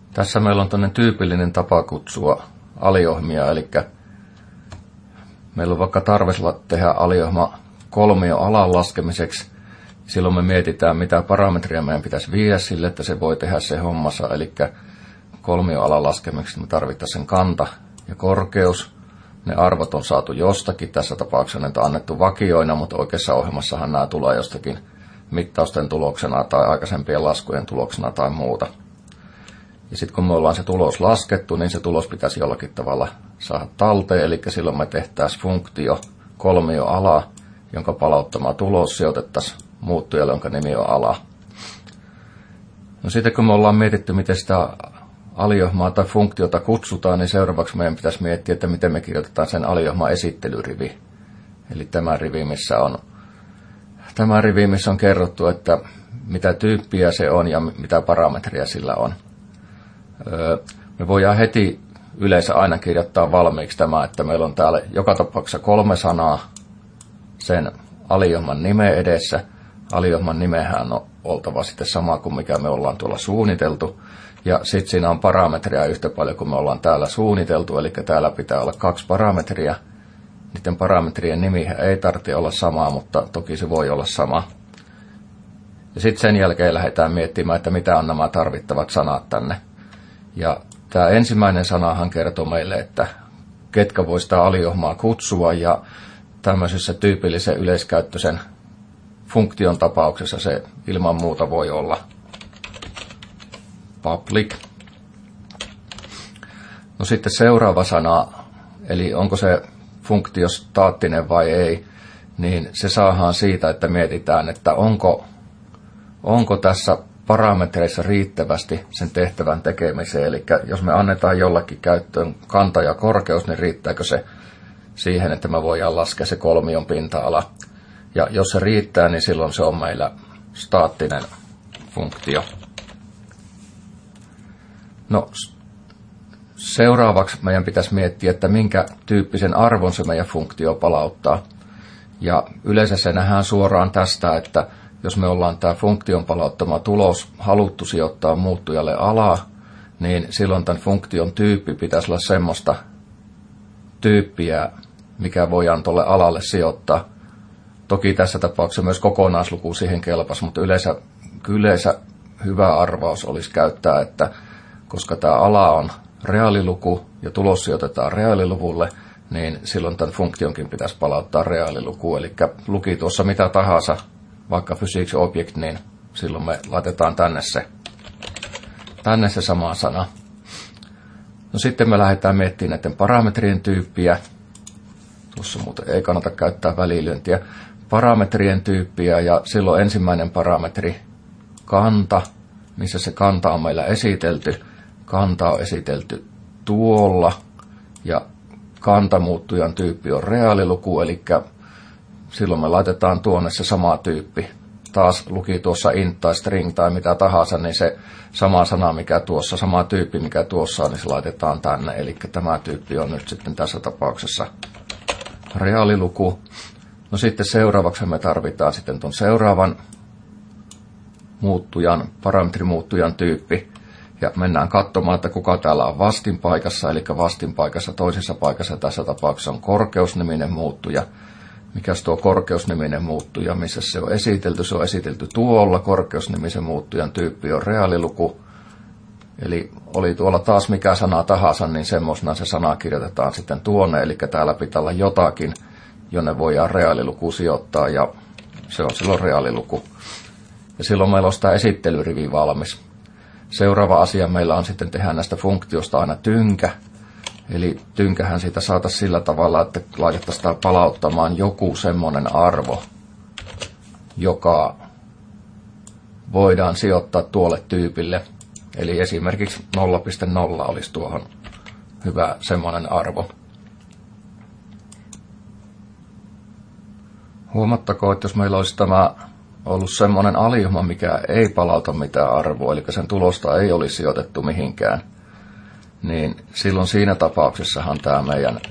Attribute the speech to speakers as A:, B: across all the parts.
A: Tässä meillä on tämmöinen tyypillinen tapa kutsua aliohmia, eli meillä on vaikka tarve tehdä aliohma kolmion alan laskemiseksi. Silloin me mietitään, mitä parametria meidän pitäisi viedä sille, että se voi tehdä se hommansa. Eli kolmion alan laskemiseksi me tarvittaisiin sen kanta ja korkeus. Ne arvot on saatu jostakin. Tässä tapauksessa ne on annettu vakioina, mutta oikeassa ohjelmassahan nämä tulee jostakin mittausten tuloksena tai aikaisempien laskujen tuloksena tai muuta. Ja sitten kun me ollaan se tulos laskettu, niin se tulos pitäisi jollakin tavalla saada talteen. Eli silloin me tehtäisiin funktio kolmio ala, jonka palauttama tulos sijoitettaisiin muuttujalle, jonka nimi on ala. No sitten kun me ollaan mietitty, miten sitä aliohmaa tai funktiota kutsutaan, niin seuraavaksi meidän pitäisi miettiä, että miten me kirjoitetaan sen aliohman esittelyrivi. Eli tämä rivi, missä on kerrottu, että mitä tyyppiä se on ja mitä parametria sillä on. Me voidaan heti yleensä aina kirjoittaa valmiiksi tämä, että meillä on täällä joka tapauksessa 3 sanaa sen aliohman nimen edessä. Aliohman nimehän on oltava sitten sama kuin mikä me ollaan tuolla suunniteltu. Ja sitten siinä on parametria yhtä paljon kuin me ollaan täällä suunniteltu, eli täällä pitää olla 2 parametria. Niiden parametrien nimihän ei tarvitse olla sama, mutta toki se voi olla sama. Ja sitten sen jälkeen lähdetään miettimään, että mitä on nämä tarvittavat sanat tänne. Ja tämä ensimmäinen sanahan kertoo meille, että ketkä voi sitä aliohmaa kutsua, ja tämmöisessä tyypillisen yleiskäyttöisen funktion tapauksessa se ilman muuta voi olla public. No sitten seuraava sana, eli onko se funktio staattinen vai ei, niin se saadaan siitä, että mietitään, että onko tässä parametreissa riittävästi sen tehtävän tekemiseen. Eli jos me annetaan jollakin käyttöön kanta ja korkeus, niin riittääkö se siihen, että me voidaan laskea se kolmion pinta-ala. Ja jos se riittää, niin silloin se on meillä staattinen funktio. No, seuraavaksi meidän pitäisi miettiä, että minkä tyyppisen arvon se meidän funktio palauttaa. Ja yleensä se nähdään suoraan tästä, että jos me ollaan tämä funktion palauttama tulos haluttu sijoittaa muuttujalle alaa, niin silloin tämän funktion tyyppi pitäisi olla semmoista tyyppiä, mikä voidaan tuolle alalle sijoittaa. Toki tässä tapauksessa myös kokonaisluku siihen kelpasi, mutta yleensä hyvä arvaus olisi käyttää, että koska tämä ala on reaaliluku ja tulos sijoitetaan reaaliluvulle, niin silloin tämän funktionkin pitäisi palauttaa reaaliluku. Eli luki tuossa mitä tahansa, vaikka physics object, niin silloin me laitetaan tänne se sama sana. No sitten me lähdetään miettimään näiden parametrien tyyppiä. Tuossa muuten ei kannata käyttää välilyöntiä. Parametrien tyyppiä, ja silloin ensimmäinen parametri kanta, missä se kanta on meillä esitelty. Kanta on esitelty tuolla, ja kantamuuttujan tyyppi on reaaliluku, eli silloin me laitetaan tuonne se sama tyyppi. Taas luki tuossa int tai string tai mitä tahansa, niin se sama sana mikä tuossa, sama tyyppi mikä tuossa on, niin se laitetaan tänne. Eli tämä tyyppi on nyt sitten tässä tapauksessa reaaliluku. No sitten seuraavaksi me tarvitaan sitten tuon seuraavan parametrimuuttujan tyyppi. Ja mennään katsomaan, että kuka täällä on vastinpaikassa, eli vastinpaikassa toisessa paikassa tässä tapauksessa on korkeusniminen muuttuja. Mikäs tuo korkeusniminen muuttuja, missä se on esitelty? Se on esitelty tuolla, korkeusnimisen muuttujan tyyppi on reaaliluku. Eli oli tuolla taas mikä sana tahansa, niin semmoisena se sana kirjoitetaan sitten tuonne, eli täällä pitää olla jotakin, jonne voidaan reaaliluku sijoittaa, ja se on silloin reaaliluku. Ja silloin meillä on sitä esittelyrivi valmis. Seuraava asia meillä on sitten tehdä näistä funktiosta aina tynkä. Eli tynkähän siitä saataisiin sillä tavalla, että laitettaisiin sitä palauttamaan joku semmoinen arvo, joka voidaan sijoittaa tuolle tyypille. Eli esimerkiksi 0,0 olisi tuohon hyvä semmoinen arvo. Huomattakoon, että jos meillä olisi tämä ollut semmoinen aliohma, mikä ei palauta mitään arvoa, eli sen tulosta ei olisi sijoitettu mihinkään, niin silloin siinä tapauksessahan tämä meidän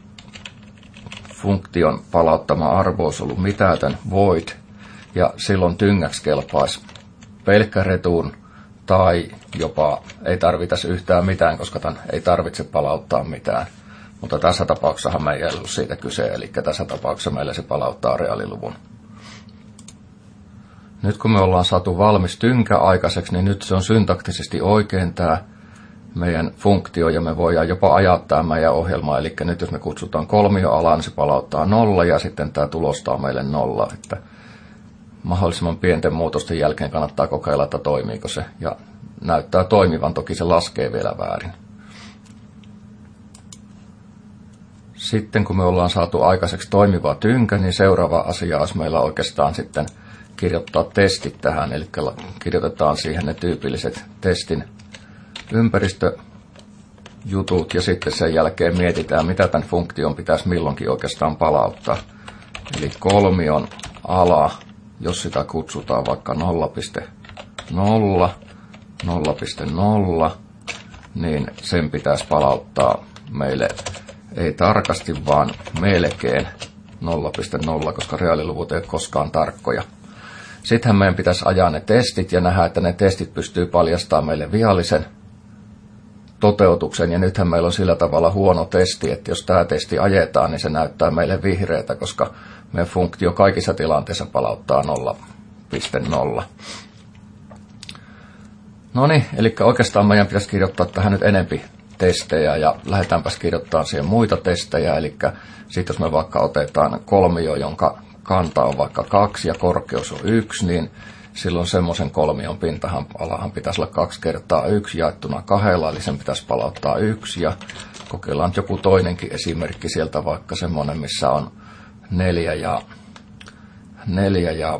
A: funktion palauttama arvo olisi ollut mitätön void, ja silloin tyngäksi kelpaisi pelkkä return tai jopa ei tarvitaisi yhtään mitään, koska tämän ei tarvitse palauttaa mitään. Mutta tässä tapauksessahan me ei ollut siitä kyse, eli tässä tapauksessa meillä se palauttaa reaaliluvun. Nyt kun me ollaan saatu valmis tynkä aikaiseksi, niin nyt se on syntaktisesti oikein tämä meidän funktio, ja me voidaan jopa ajaa tämä meidän ohjelma. Eli nyt jos me kutsutaan kolmioalaan, niin se palauttaa 0, ja sitten tämä tulostaa meille 0. Että mahdollisimman pienten muutosten jälkeen kannattaa kokeilla, että toimiiko se, ja näyttää toimivan, toki se laskee vielä väärin. Sitten kun me ollaan saatu aikaiseksi toimiva tynkä, niin seuraava asia olisi meillä oikeastaan sitten kirjoittaa testit tähän, eli kirjoitetaan siihen ne tyypilliset testin ympäristöjutut, ja sitten sen jälkeen mietitään, mitä tämän funktion pitäisi milloinkin oikeastaan palauttaa. Eli kolmion ala, jos sitä kutsutaan vaikka 0,0, 0,0, niin sen pitäisi palauttaa meille ei tarkasti, vaan melkein 0,0, koska reaaliluvut ei ole koskaan tarkkoja. Sittenhän meidän pitäisi ajaa ne testit ja nähdä, että ne testit pystyy paljastamaan meille viallisen toteutuksen. Ja nythän meillä on sillä tavalla huono testi, että jos tämä testi ajetaan, niin se näyttää meille vihreätä, koska meidän funktio kaikissa tilanteissa palauttaa 0,0. No niin, eli oikeastaan meidän pitäisi kirjoittaa tähän nyt enempi testejä, ja lähdetäänpäs kirjoittamaan siihen muita testejä. Eli sitten jos me vaikka otetaan kolmio, jonka kanta on vaikka 2 ja korkeus on 1, niin silloin semmoisen kolmion pintahan alahan pitäisi olla 2 kertaa 1 jaettuna 2, eli sen pitäisi palauttaa 1. Ja kokeillaan joku toinenkin esimerkki sieltä, vaikka semmoinen, missä on 4 ja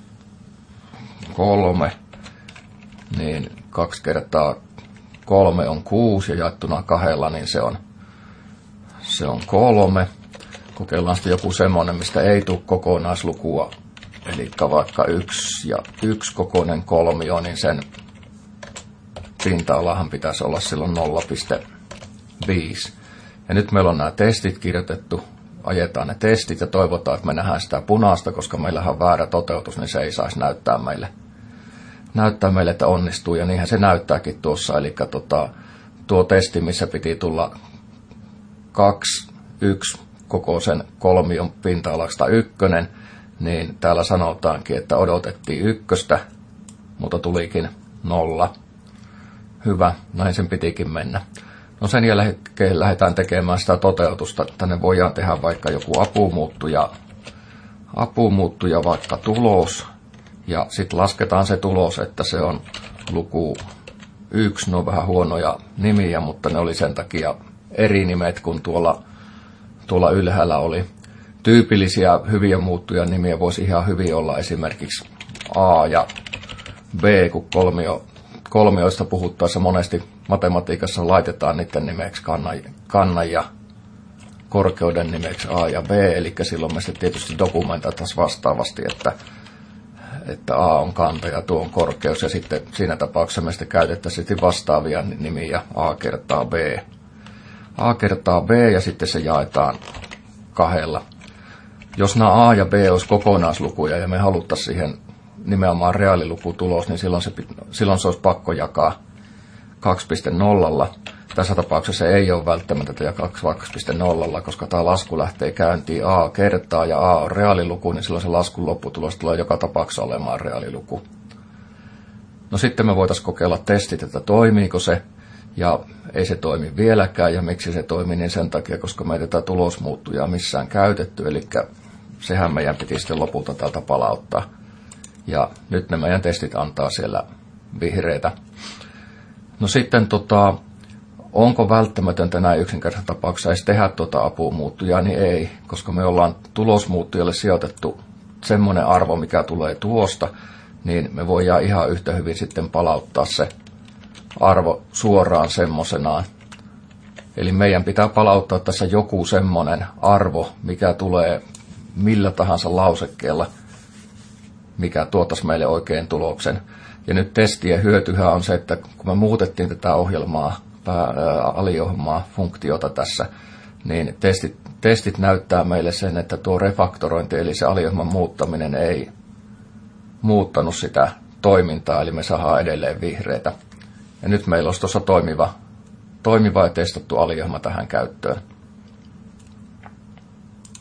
A: 3, niin 2 kertaa 3 on 6 ja jaettuna 2, niin se on 3. Kokeillaan sitten joku semmoinen, mistä ei tule kokonaislukua, eli vaikka 1 ja 1 kokoinen kolmio, niin sen pinta-alahan pitäisi olla silloin 0,5. Ja nyt meillä on nämä testit kirjoitettu, ajetaan ne testit ja toivotaan, että me nähdään sitä punaista, koska meillähän on väärä toteutus, niin se ei saisi näyttää meille, että onnistuu, ja niinhän se näyttääkin tuossa, eli tuo testi, missä piti tulla 2, 1 kokoisen kolmion pinta-alasta 1, niin täällä sanotaankin, että odotettiin 1, mutta tulikin 0. Hyvä, näin sen pitikin mennä. No sen jälkeen lähdetään tekemään sitä toteutusta. Tänne voidaan tehdä vaikka joku apumuuttuja vaikka tulos, ja sitten lasketaan se tulos, että se on luku 1. Ne on vähän huonoja nimiä, mutta ne oli sen takia eri nimet kuin tuolla ylhäällä oli. Tyypillisiä hyviä muuttuja nimiä voisi ihan hyvin olla esimerkiksi A ja B, kun kolmioista puhuttaessa monesti matematiikassa laitetaan niiden nimeksi kannan ja korkeuden nimeksi A ja B, eli silloin me sitten tietysti dokumentoitaisiin vastaavasti, että A on kanta ja tuo on korkeus, ja sitten siinä tapauksessa me sitten käytettäisiin vastaavia nimiä A kertaa B. A kertaa B ja sitten se jaetaan 2. Jos nämä A ja B olisi kokonaislukuja ja me haluttaisiin siihen nimenomaan reaalilukutulos, niin silloin se olisi pakko jakaa 2,0. Tässä tapauksessa se ei ole välttämättä jakaa 2,0, koska tämä lasku lähtee käyntiin A kertaa ja A on reaaliluku, niin silloin se laskun lopputulos tulee joka tapauksessa olemaan reaaliluku. No sitten me voitaisiin kokeilla testit, että toimiiko se. Ja ei se toimi vieläkään, ja miksi se toimi, niin sen takia, koska me ei tätä tulosmuuttujaa missään käytetty, eli sehän meidän piti sitten lopulta täältä palauttaa. Ja nyt ne meidän testit antaa siellä vihreitä. No sitten onko välttämätöntä näin yksinkertaisessa tapauksessa edes tehdä apumuuttujaa, niin ei, koska me ollaan tulosmuuttujalle sijoitettu semmoinen arvo, mikä tulee tuosta, niin me voidaan ihan yhtä hyvin sitten palauttaa se arvo suoraan semmoisenaan. Eli meidän pitää palauttaa tässä joku semmoinen arvo, mikä tulee millä tahansa lausekkeella, mikä tuottaisi meille oikein tuloksen. Ja nyt testien hyötyhän on se, että kun me muutettiin tätä aliohjelmaa, funktiota tässä, niin testit näyttää meille sen, että tuo refaktorointi, eli se aliohjelman muuttaminen ei muuttanut sitä toimintaa, eli me saadaan edelleen vihreitä. Ja nyt meillä olisi tuossa toimiva ja testattu alijohma tähän käyttöön.